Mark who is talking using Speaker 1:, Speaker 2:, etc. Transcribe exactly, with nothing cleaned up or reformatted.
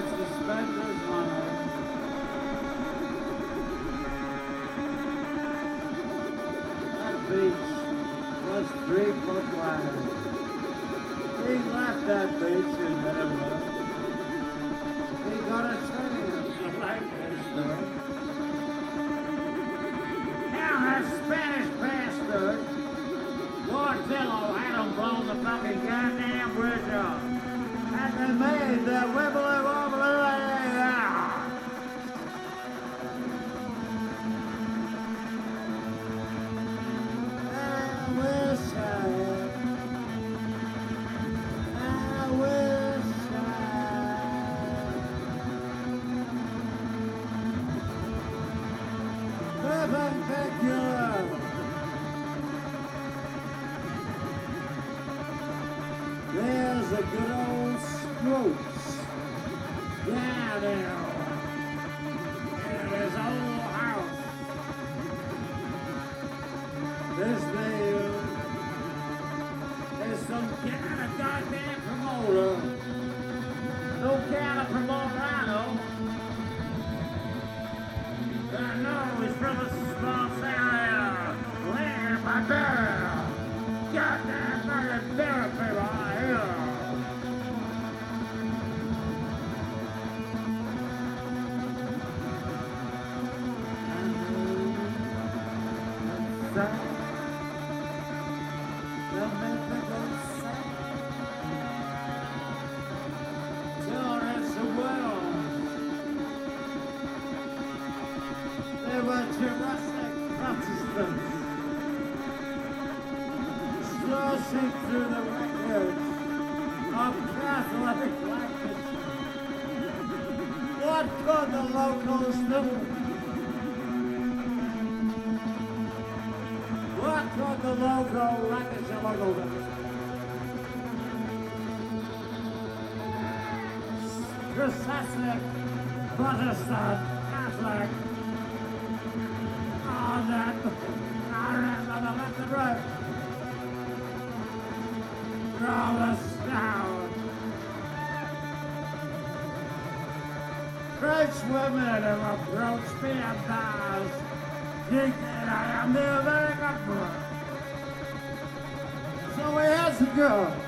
Speaker 1: with suspenders on it. That beach was three foot wide. He left that beach in Minnesota. He got a chance like this though. Now that Spanish bastard, Portillo had him blown the fucking goddamn bridge up. And they made the wibbly wobbly. I wish I had. I wish I had. Perpendicular. There's a good old Scrooge down there in his old house. This deal is some kind of goddamn promoter. Some kind of promoter I know. I know he's from a small town here. Land my girl. Goddamn fucking therapy right here. They were Jurassic Protestants slashing through the records of Catholic life. What could the locals do? What could the local records of local records? Processive Protestant Catholic on that on the left and right. Draw us down. French women have approached me in bars, thinking I am the American boy. So we had to go.